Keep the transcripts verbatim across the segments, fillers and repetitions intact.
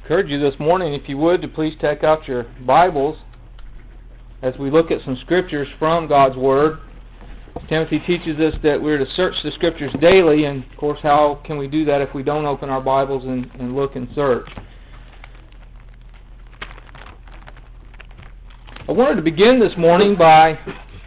encourage you this morning, if you would, to please take out your Bibles as we look at some scriptures from God's Word. Timothy teaches us that we're to search the scriptures daily, and of course, how can we do that if we don't open our Bibles and, and look and search? I wanted to begin this morning by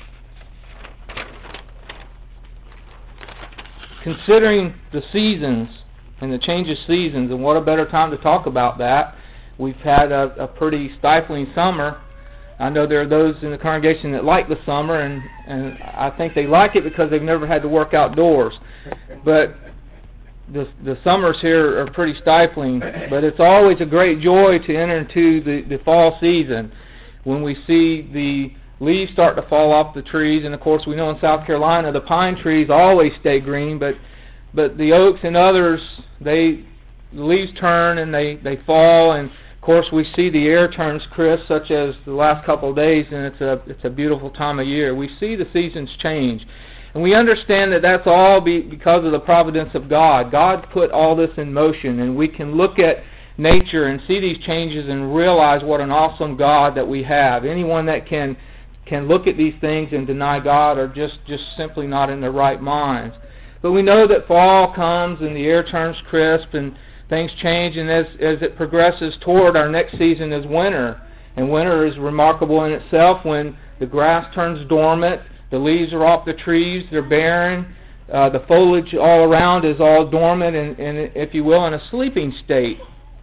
considering the seasons and the change of seasons, and what a better time to talk about that. We've had a, a pretty stifling summer. I know there are those in the congregation that like the summer, and, and I think they like it because they've never had to work outdoors. But the, the summers here are pretty stifling, but it's always a great joy to enter into the, the fall season when we see the leaves start to fall off the trees. And of course, we know in South Carolina the pine trees always stay green, but but the oaks and others, they the leaves turn and they, they fall, and of course we see the air turns crisp, such as the last couple of days, and it's a it's a beautiful time of year. We see the seasons change, and we understand that that's all be, because of the providence of God. God put all this in motion, and we can look at nature and see these changes and realize what an awesome God that we have. Anyone that can can look at these things and deny God are just, just simply not in their right minds. But we know that fall comes and the air turns crisp and things change, and as, as it progresses toward our next season is winter. And winter is remarkable in itself when the grass turns dormant, the leaves are off the trees, they're barren, uh, the foliage all around is all dormant and, and, if you will, in a sleeping state.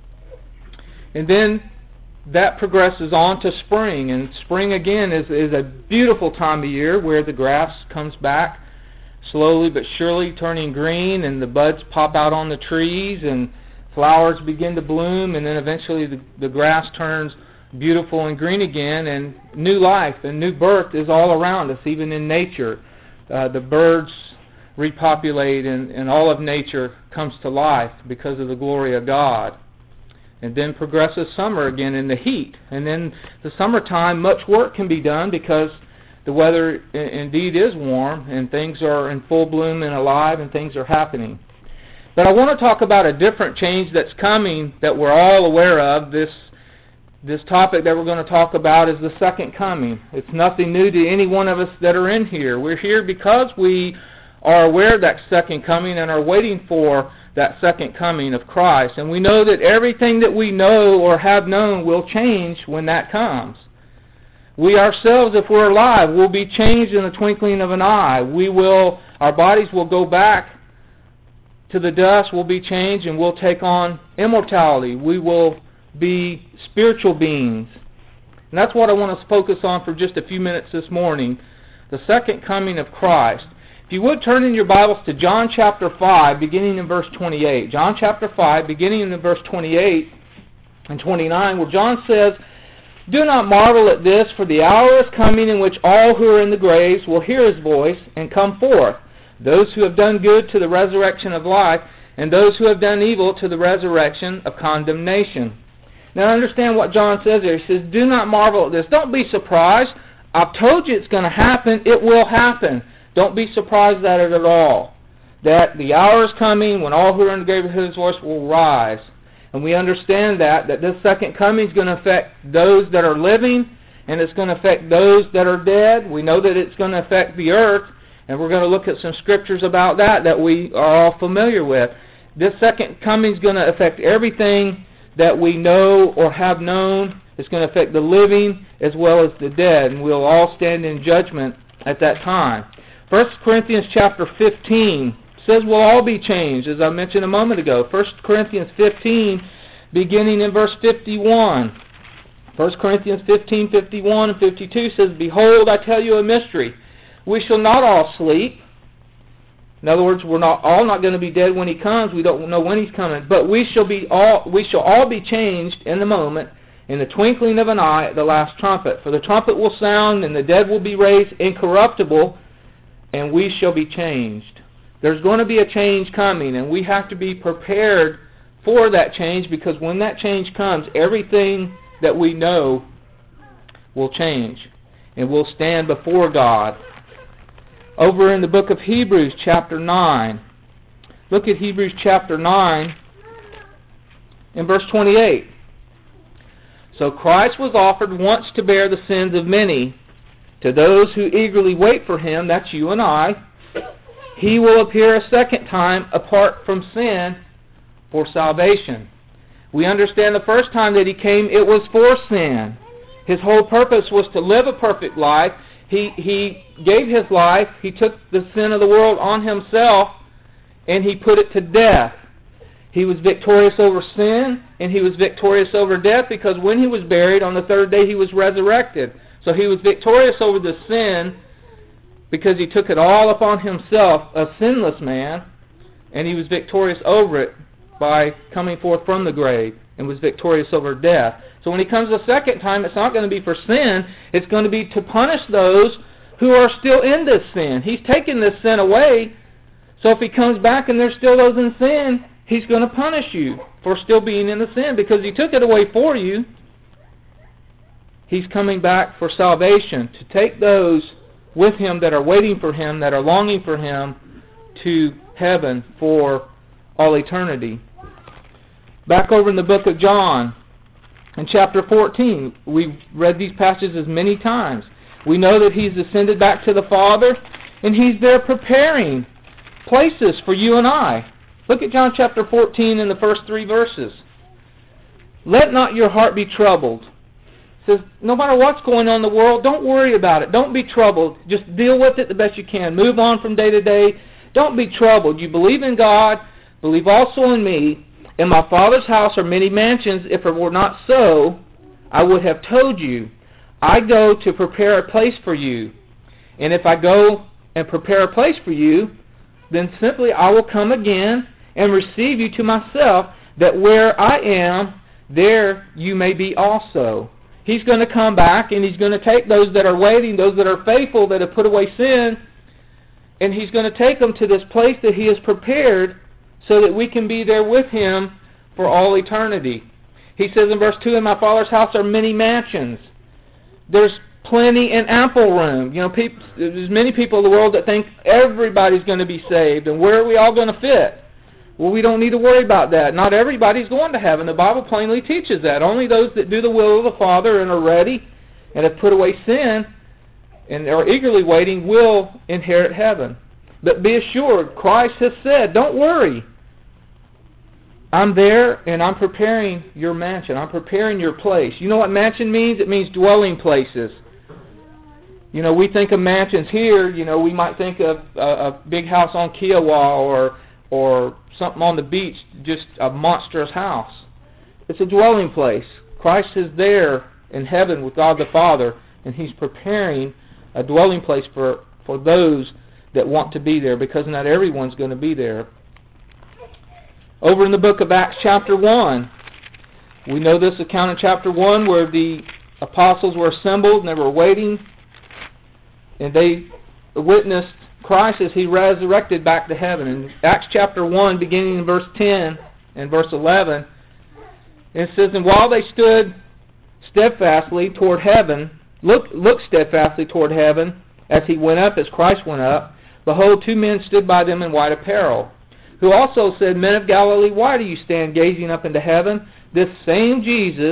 And then that progresses on to spring, and spring again is, is a beautiful time of year where the grass comes back slowly but surely turning green, and the buds pop out on the trees, and flowers begin to bloom, and then eventually the, the grass turns beautiful and green again, and new life and new birth is all around us, even in nature. Uh, the birds repopulate, and, and all of nature comes to life because of the glory of God. And then progresses summer again in the heat. And then the summertime, much work can be done because the weather I- indeed is warm, and things are in full bloom and alive, and things are happening. But I want to talk about a different change that's coming that we're all aware of. This this topic that we're going to talk about is the second coming. It's nothing new to any one of us that are in here. We're here because we are aware of that second coming and are waiting for that second coming of Christ. And we know that everything that we know or have known will change when that comes. We ourselves, if we're alive, will be changed in the twinkling of an eye. We will, our bodies will go back to the dust, will be changed, and we'll take on immortality. We will be spiritual beings. And that's what I want to focus on for just a few minutes this morning, the second coming of Christ. If you would turn in your Bibles to John chapter five, beginning in verse twenty-eight. John chapter five, beginning in verse twenty-eight and twenty-nine, where John says, "Do not marvel at this, for the hour is coming in which all who are in the graves will hear his voice and come forth, those who have done good to the resurrection of life, and those who have done evil to the resurrection of condemnation." Now understand what John says there. He says, do not marvel at this. Don't be surprised. I've told you it's going to happen. It will happen. Don't be surprised at it at all. That the hour is coming when all who are in the grave will hear his voice will rise. And we understand that, that this second coming is going to affect those that are living, and it's going to affect those that are dead. We know that it's going to affect the earth, and we're going to look at some scriptures about that that we are all familiar with. This second coming is going to affect everything that we know or have known. It's going to affect the living as well as the dead, and we'll all stand in judgment at that time. First Corinthians chapter fifteen says we'll all be changed, as I mentioned a moment ago. First Corinthians fifteen, beginning in verse fifty-one. First Corinthians fifteen, fifty-one and fifty-two says, "Behold, I tell you a mystery. We shall not all sleep." In other words, we're not all not going to be dead when he comes. We don't know when he's coming. But we shall be all we shall all be changed in the moment, in the twinkling of an eye, at the last trumpet. For the trumpet will sound, and the dead will be raised incorruptible, and we shall be changed. There's going to be a change coming, and we have to be prepared for that change, because when that change comes, everything that we know will change, and we'll stand before God. Over in the book of Hebrews chapter nine, look at Hebrews chapter nine in verse twenty-eight. So Christ was offered once to bear the sins of many. To those who eagerly wait for him, that's you and I, he will appear a second time apart from sin for salvation. We understand the first time that he came, it was for sin. His whole purpose was to live a perfect life. He, he gave his life. He took the sin of the world on himself, and he put it to death. He was victorious over sin, and he was victorious over death, because when he was buried, on the third day he was resurrected. So he was victorious over the sin because he took it all upon himself, a sinless man, and he was victorious over it by coming forth from the grave, and was victorious over death. So when he comes a second time, it's not going to be for sin. It's going to be to punish those who are still in this sin. He's taken this sin away, so if he comes back and there's still those in sin, he's going to punish you for still being in the sin, because he took it away for you. He's coming back for salvation, to take those with him that are waiting for him, that are longing for him, to heaven for all eternity. Back over in the book of John, in chapter fourteen, we've read these passages many times. We know that he's ascended back to the Father, and he's there preparing places for you and I. Look at John chapter fourteen in the first three verses. Let not your heart be troubled. It says, no matter what's going on in the world, don't worry about it. Don't be troubled. Just deal with it the best you can. Move on from day to day. Don't be troubled. You believe in God, believe also in me. In my Father's house are many mansions. If it were not so, I would have told you. I go to prepare a place for you. And if I go and prepare a place for you, then simply I will come again and receive you to myself, that where I am, there you may be also. He's going to come back, and he's going to take those that are waiting, those that are faithful, that have put away sin, and he's going to take them to this place that he has prepared, so that we can be there with him for all eternity. He says in verse two, in my Father's house are many mansions. There's plenty and ample room. You know, people, there's many people in the world that think everybody's going to be saved, and where are we all going to fit? Well, we don't need to worry about that. Not everybody's going to heaven. The Bible plainly teaches that. Only those that do the will of the Father and are ready and have put away sin and are eagerly waiting will inherit heaven. But be assured, Christ has said, don't worry. I'm there, and I'm preparing your mansion. I'm preparing your place. You know what mansion means? It means dwelling places. You know, we think of mansions here, you know, we might think of a, a big house on Kiowa or or something on the beach, just a monstrous house. It's a dwelling place. Christ is there in heaven with God the Father, and he's preparing a dwelling place for, for those that want to be there, because not everyone's going to be there. Over in the book of Acts chapter one, we know this account in chapter one where the apostles were assembled and they were waiting, and they witnessed Christ as he resurrected back to heaven. In Acts chapter one, beginning in verse ten and verse eleven, it says, and while they stood steadfastly toward heaven, look, look steadfastly toward heaven, as he went up, as Christ went up, behold, two men stood by them in white apparel, who also said, men of Galilee, why do you stand gazing up into heaven? This same Jesus,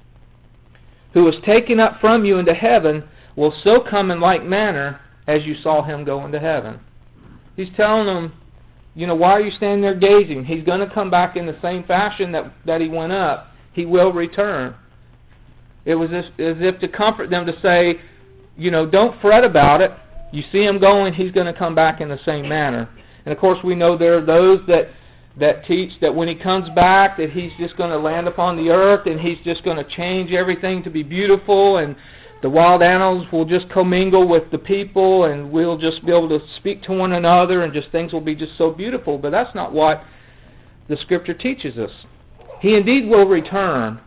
who was taken up from you into heaven, will so come in like manner as you saw him go into heaven. He's telling them, you know, why are you standing there gazing? He's going to come back in the same fashion that, that he went up. He will return. It was as, as if to comfort them, to say, you know, don't fret about it. You see him going, he's going to come back in the same manner. And of course we know there are those that, that teach that when he comes back, that he's just going to land upon the earth and he's just going to change everything to be beautiful, and the wild animals will just commingle with the people, and we'll just be able to speak to one another, and just things will be just so beautiful. But that's not what the Scripture teaches us. He indeed will return,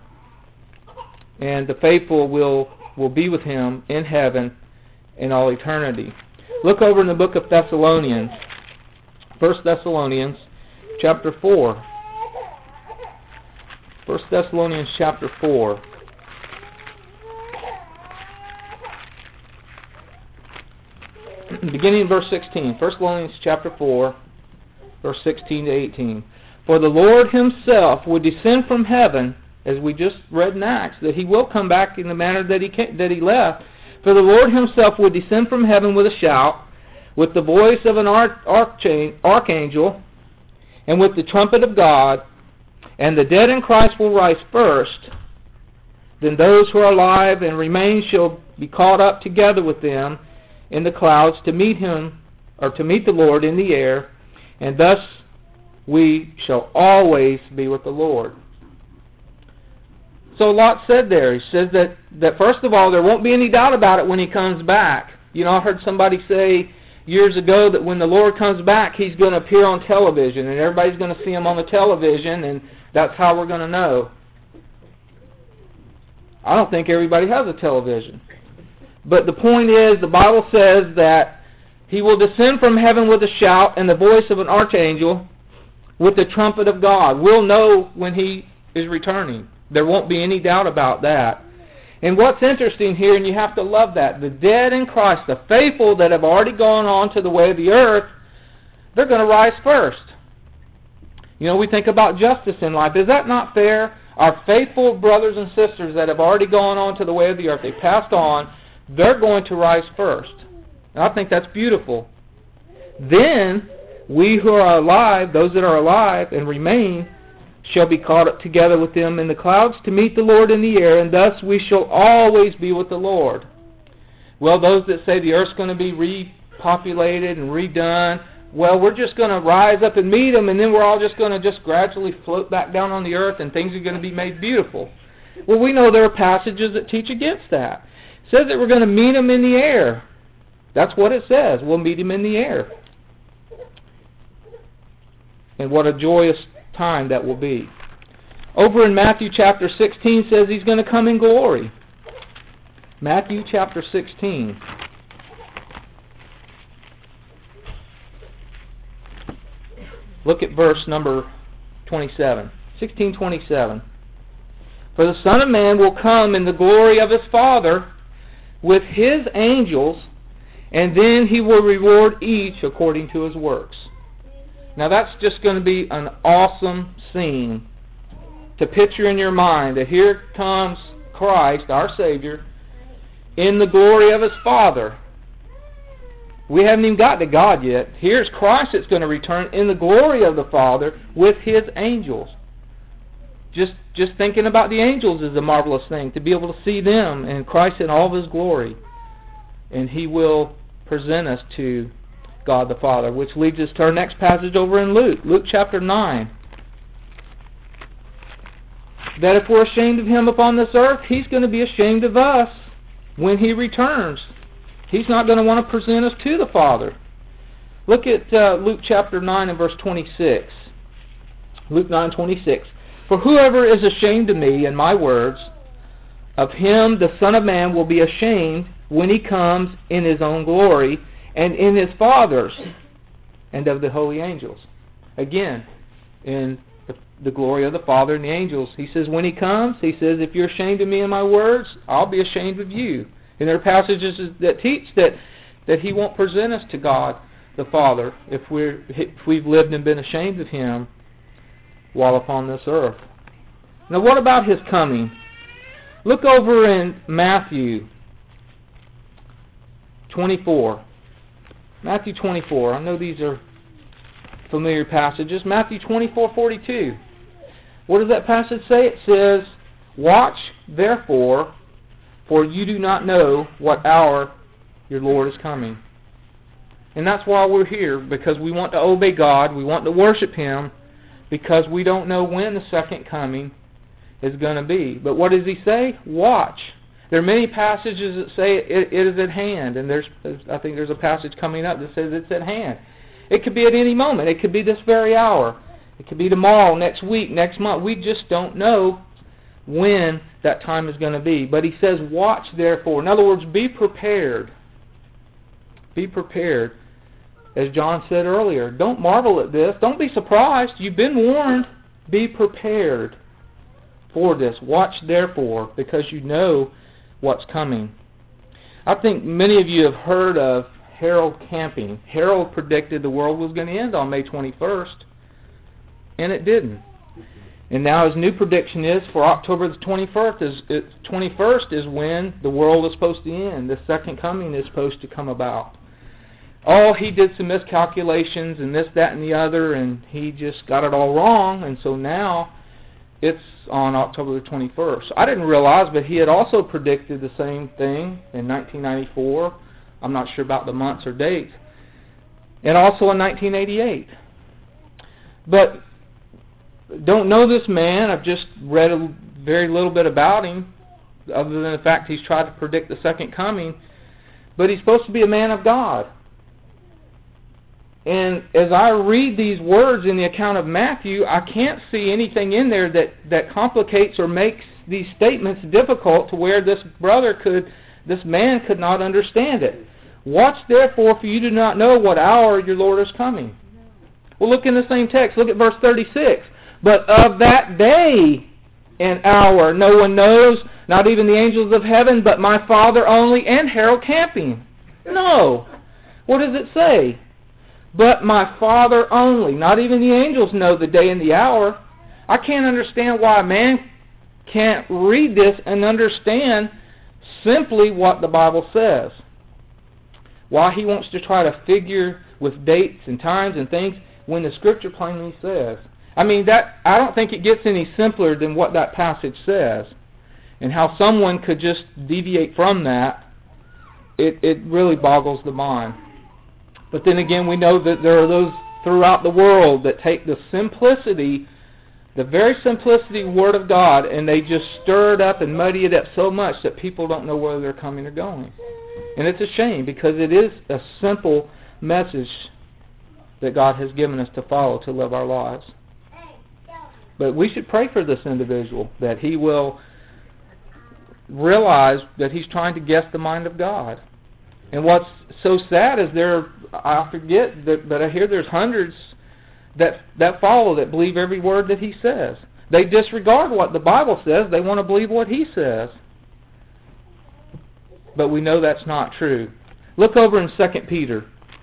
and the faithful will, will be with him in heaven in all eternity. Look over in the book of Thessalonians, First Thessalonians chapter four. First Thessalonians chapter four. Beginning in verse sixteen. First Thessalonians chapter four, verse sixteen to eighteen. For the Lord himself would descend from heaven as we just read in Acts, that he will come back in the manner that he came, that he left. For the Lord himself would descend from heaven with a shout, with the voice of an arch- archangel, and with the trumpet of God, and the dead in Christ will rise first. Then those who are alive and remain shall be caught up together with them in the clouds to meet him, or to meet the Lord in the air, and thus we shall always be with the Lord. So Lot said there, he says that, that first of all, there won't be any doubt about it when he comes back. You know, I heard somebody say years ago that when the Lord comes back, he's going to appear on television, and everybody's going to see him on the television, and that's how we're going to know. I don't think everybody has a television. But the point is, the Bible says that he will descend from heaven with a shout and the voice of an archangel with the trumpet of God. We'll know when he is returning. There won't be any doubt about that. And what's interesting here, and you have to love that, the dead in Christ, the faithful that have already gone on to the way of the earth, they're going to rise first. You know, we think about justice in life. Is that not fair? Our faithful brothers and sisters that have already gone on to the way of the earth, they passed on, they're going to rise first. And I think that's beautiful. Then, we who are alive, those that are alive and remain, shall be caught up together with them in the clouds to meet the Lord in the air, and thus we shall always be with the Lord. Well, those that say the earth's going to be repopulated and redone, well, we're just going to rise up and meet him, and then we're all just going to just gradually float back down on the earth, and things are going to be made beautiful. Well, we know there are passages that teach against that. It says that we're going to meet him in the air. That's what it says. We'll meet him in the air. And what a joyous time that will be. Over in Matthew chapter sixteen says he's going to come in glory. Matthew chapter sixteen. Look at verse number twenty-seven. sixteen twenty-seven. For the Son of Man will come in the glory of his Father with his angels, and then he will reward each according to his works. Now that's just going to be an awesome scene to picture in your mind, that here comes Christ, our Savior, in the glory of his Father. We haven't even got to God yet. Here's Christ that's going to return in the glory of the Father with his angels. Just just thinking about the angels is a marvelous thing, to be able to see them and Christ in all of his glory. And he will present us to God the Father, which leads us to our next passage over in Luke, Luke chapter nine. That if we're ashamed of him upon this earth, he's going to be ashamed of us when he returns. He's not going to want to present us to the Father. Look at uh, Luke chapter nine and verse twenty-six. Luke nine twenty-six. For whoever is ashamed of me and my words, of him the Son of Man will be ashamed when he comes in his own glory, and in his Father's, and of the holy angels. Again, in the, the glory of the Father and the angels. He says when he comes, he says, if you're ashamed of me and my words, I'll be ashamed of you. And there are passages that teach that, that he won't present us to God the Father if, we're, if we've lived and been ashamed of him while upon this earth. Now what about his coming? Look over in Matthew twenty-four. Matthew twenty-four. I know these are familiar passages. Matthew twenty-four forty-two. What does that passage say? It says, watch therefore, for you do not know what hour your Lord is coming. And that's why we're here, because we want to obey God, we want to worship him, because we don't know when the second coming is going to be. But what does he say? Watch. There are many passages that say it, it is at hand, and there's, I think there's a passage coming up that says it's at hand. It could be at any moment. It could be this very hour. It could be tomorrow, next week, next month. We just don't know when that time is going to be. But he says, watch therefore. In other words, be prepared. Be prepared. As John said earlier, don't marvel at this. Don't be surprised. You've been warned. Be prepared for this. Watch therefore, because you know what's coming. I think many of you have heard of Harold Camping. Harold predicted the world was going to end on May twenty-first, and it didn't. And now his new prediction is for October the twenty-first is, it, twenty-first is when the world is supposed to end. The second coming is supposed to come about. Oh, he did some miscalculations and this, that, and the other, and he just got it all wrong, and so now it's on October the twenty-first. I didn't realize, but he had also predicted the same thing in nineteen ninety-four. I'm not sure about the months or dates. And also in nineteen eighty-eight. But don't know this man. I've just read a very little bit about him, other than the fact he's tried to predict the second coming. But he's supposed to be a man of God. And as I read these words in the account of Matthew, I can't see anything in there that, that complicates or makes these statements difficult to where this brother could, this man could not understand it. Watch therefore, for you do not know what hour your Lord is coming. Well, look in the same text. Look at verse thirty-six. But of that day and hour no one knows, not even the angels of heaven, but my Father only, and Harold Camping. No. What does it say? But my Father only. Not even the angels know the day and the hour. I can't understand why a man can't read this and understand simply what the Bible says. Why he wants to try to figure with dates and times and things when the Scripture plainly says. I mean, that I don't think it gets any simpler than what that passage says. And how someone could just deviate from that, it, it really boggles the mind. But then again, we know that there are those throughout the world that take the simplicity, the very simplicity Word of God, and they just stir it up and muddy it up so much that people don't know whether they're coming or going. And it's a shame, because it is a simple message that God has given us to follow to live our lives. But we should pray for this individual, that he will realize that he's trying to guess the mind of God. And what's so sad is there, I forget, that, but I hear there's hundreds that, that follow, that believe every word that he says. They disregard what the Bible says. They want to believe what he says. But we know that's not true. Look over in Second Peter.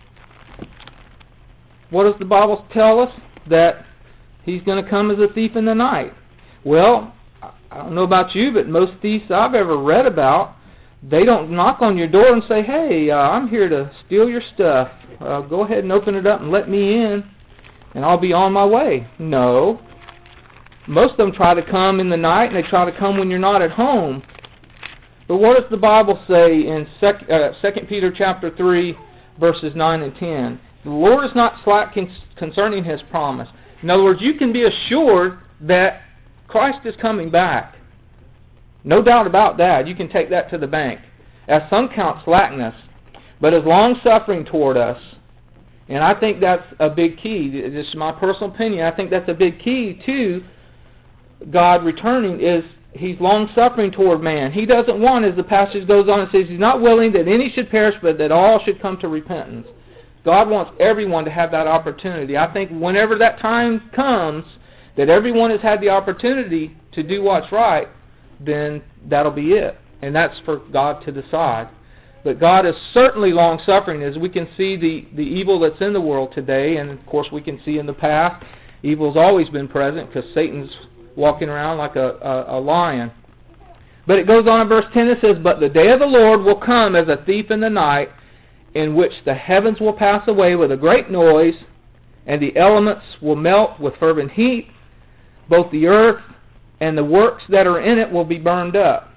What does the Bible tell us? That he's going to come as a thief in the night. Well, I don't know about you, but most thieves I've ever read about, they don't knock on your door and say, hey, uh, I'm here to steal your stuff. Uh, go ahead and open it up and let me in, and I'll be on my way. No. Most of them try to come in the night, and they try to come when you're not at home. But what does the Bible say in Second Peter chapter three, verses nine and ten? The Lord is not slack concerning His promise. In other words, you can be assured that Christ is coming back. No doubt about that. You can take that to the bank. As some count slackness, but as long-suffering toward us. And I think that's a big key. This is my personal opinion. I think that's a big key to God returning, is He's long-suffering toward man. He doesn't want, as the passage goes on, it says He's not willing that any should perish, but that all should come to repentance. God wants everyone to have that opportunity. I think whenever that time comes, that everyone has had the opportunity to do what's right, then that'll be it. And that's for God to decide. But God is certainly long-suffering, as we can see the, the evil that's in the world today, and of course we can see in the past, evil's always been present, because Satan's walking around like a, a, a lion. But it goes on in verse ten, it says, but the day of the Lord will come as a thief in the night, in which the heavens will pass away with a great noise, and the elements will melt with fervent heat. Both the earth and the works that are in it will be burned up.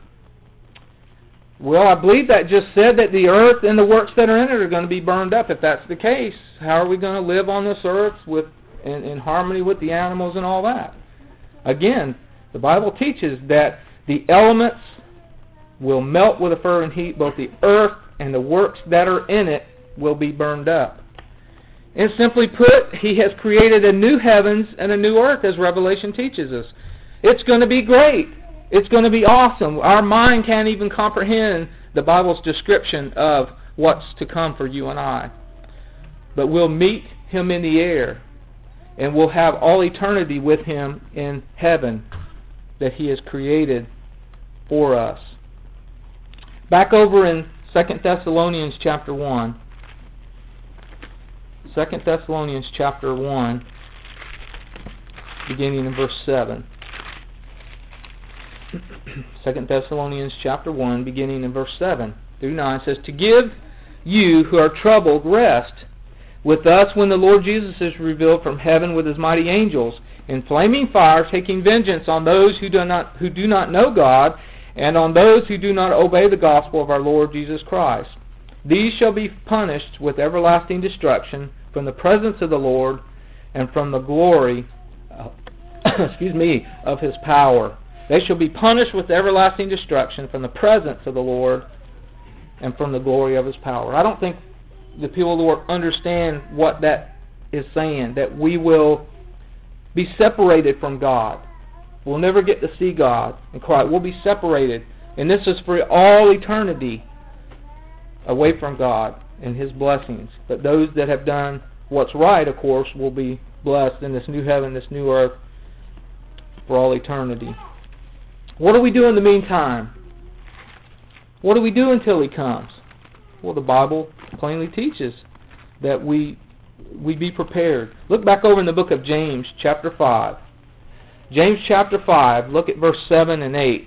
Well, I believe that just said that the earth and the works that are in it are going to be burned up. If that's the case, how are we going to live on this earth with in, in harmony with the animals and all that? Again, the Bible teaches that the elements will melt with a fervent heat. Both the earth and the works that are in it will be burned up. And simply put, He has created a new heavens and a new earth, as Revelation teaches us. It's going to be great. It's going to be awesome. Our mind can't even comprehend the Bible's description of what's to come for you and I. But we'll meet Him in the air, and we'll have all eternity with Him in heaven that He has created for us. Back over in Second Thessalonians chapter one. Second Thessalonians chapter one, beginning in verse seven. Second Thessalonians chapter one, beginning in verse seven through nine, says, "To give you who are troubled rest with us when the Lord Jesus is revealed from heaven with his mighty angels, in flaming fire, taking vengeance on those who do not who do not know God, and on those who do not obey the gospel of our Lord Jesus Christ. These shall be punished with everlasting destruction from the presence of the Lord and from the glory uh, excuse me, of his power. They shall be punished with everlasting destruction from the presence of the Lord and from the glory of his power." I don't think the people of the Lord understand what that is saying, that we will be separated from God. We'll never get to see God and cry. We'll be separated. And this is for all eternity, away from God and his blessings. But those that have done what's right, of course, will be blessed in this new heaven, this new earth, for all eternity. What do we do in the meantime? What do we do until he comes? Well, the Bible plainly teaches that we we be prepared. Look back over in the book of James, chapter five. James chapter five, look at verse seven and eight.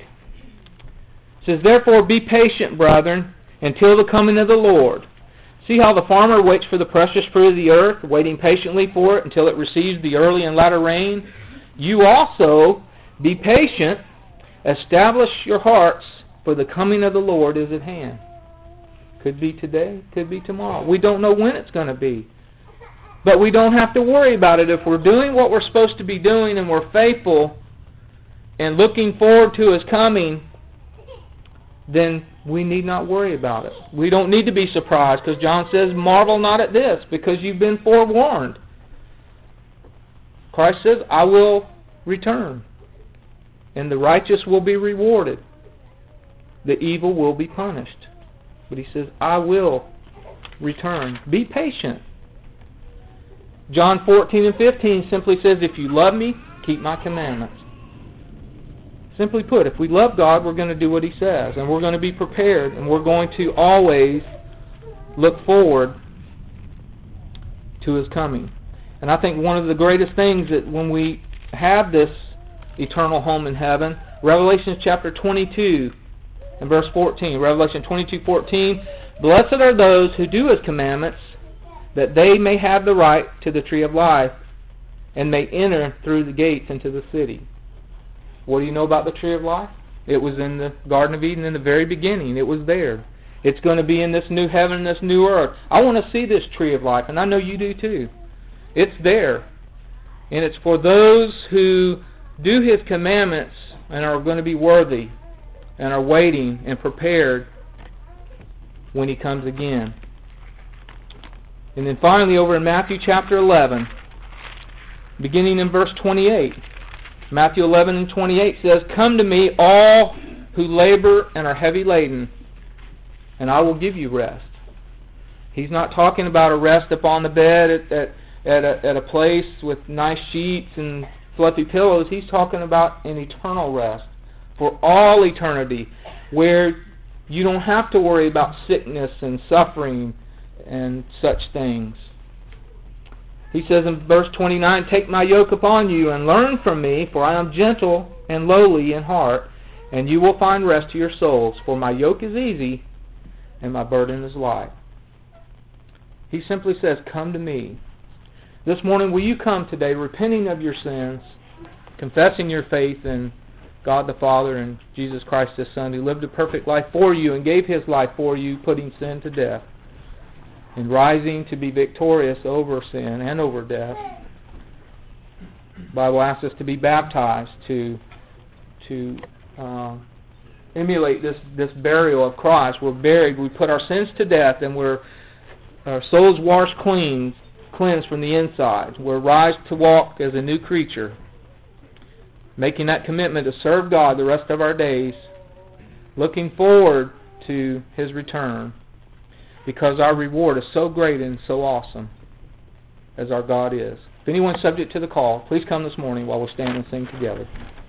It says, "Therefore be patient, brethren, until the coming of the Lord. See how the farmer waits for the precious fruit of the earth, waiting patiently for it until it receives the early and latter rain. You also be patient, establish your hearts, for the coming of the Lord is at hand." Could be today, could be tomorrow. We don't know when it's going to be. But we don't have to worry about it. If we're doing what we're supposed to be doing and we're faithful and looking forward to his coming, then we need not worry about it. We don't need to be surprised, because John says, "Marvel not at this, because you've been forewarned." Christ says, "I will return, and the righteous will be rewarded. The evil will be punished." But he says, "I will return. Be patient." John fourteen and fifteen simply says, "If you love me, keep my commandments." Simply put, if we love God, we're going to do what he says, and we're going to be prepared, and we're going to always look forward to his coming. And I think one of the greatest things that when we have this eternal home in heaven, Revelation chapter twenty-two and verse fourteen, Revelation twenty-two fourteen, "Blessed are those who do his commandments, that they may have the right to the tree of life, and may enter through the gates into the city." What do you know about the tree of life? It was in the Garden of Eden in the very beginning. It was there. It's going to be in this new heaven, this new earth. I want to see this tree of life, and I know you do too. It's there. And it's for those who do his commandments and are going to be worthy and are waiting and prepared when he comes again. And then finally, over in Matthew chapter eleven, beginning in verse twenty-eight, Matthew eleven and twenty-eight says, "Come to me, all who labor and are heavy laden, and I will give you rest." He's not talking about a rest upon the bed at, at, at, a, at a place with nice sheets and fluffy pillows. He's talking about an eternal rest for all eternity, where you don't have to worry about sickness and suffering and such things. He says in verse twenty-nine, "Take my yoke upon you and learn from me, for I am gentle and lowly in heart, and you will find rest to your souls. For my yoke is easy and my burden is light." He simply says, "Come to me." This morning, will you come today repenting of your sins, confessing your faith in God the Father and Jesus Christ his Son, who lived a perfect life for you and gave his life for you, putting sin to death, and rising to be victorious over sin and over death. The Bible asks us to be baptized to to uh, emulate this, this burial of Christ. We're buried, we put our sins to death, and we're our souls washed clean, cleansed from the inside. We're rise to walk as a new creature, making that commitment to serve God the rest of our days, looking forward to his return, because our reward is so great and so awesome as our God is. If anyone's subject to the call, please come this morning while we stand and sing together.